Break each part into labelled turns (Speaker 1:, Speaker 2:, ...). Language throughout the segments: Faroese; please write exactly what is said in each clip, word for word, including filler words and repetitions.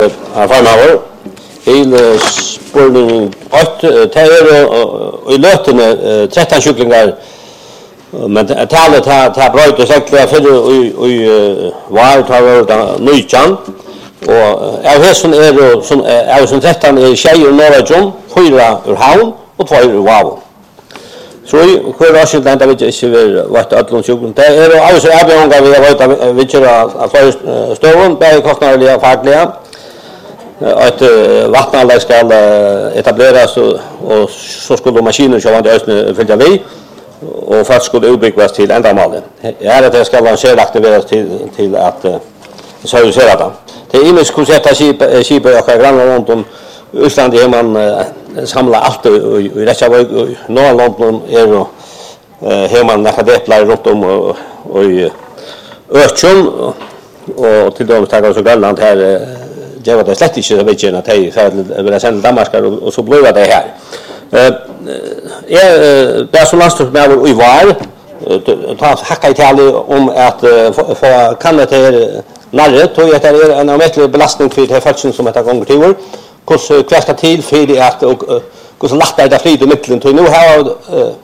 Speaker 1: Farmauer. Hela spårningen att det är i lötene tretton kycklingar men talet har har bröt säkert för i var tar det nychan och av hästen är det som är som tretton är tjejer norra John fyra ur havn och två ur wow. Så hur är det där vet jag inte vad att lån kyckling det är alltså avgångar vi har varit vi kör av stålen på kostnaderna fackliga att vattenanlägg ska etableras och, och så skulle maskiner köra det följa vi och fast skulle utbyggas till ändamålet. Är det ska lansera aktiveras till till att servicera det. Det är inte skulle sätta skip skip och grannar runt om Island är man samla allt i rätta väg Norrland är då här man när det blir runt om och i Östjön och till dem tar så Grönland här det var det slett inte så vet jag att det är väl sen Danmark och så blev det här. Eh är det så last med i var ta hacka i tal om att få kan det här narret och det är en mäktig belastning för det faktiskt som heter gånger till. Hur kvästa till för det att och hur så lagt det flyt i mitten till nu har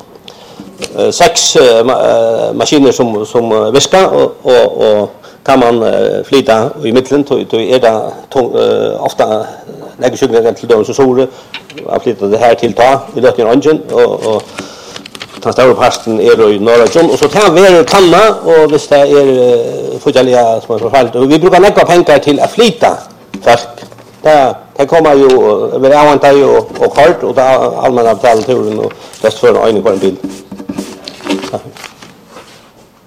Speaker 1: sex maskiner som som viskar och och och kan man flyta i mitten till är det ofta lägger sig till dem så sore att flytta det här till ta i det engine och och ta stora pasten är i norra John och så tar vi kanna och det är förjälliga som är förfallet och vi brukar lägga pengar till att flyta fast där det kommer ju vi använder ju och kort och allmänna avtal turen och just för en på en bil.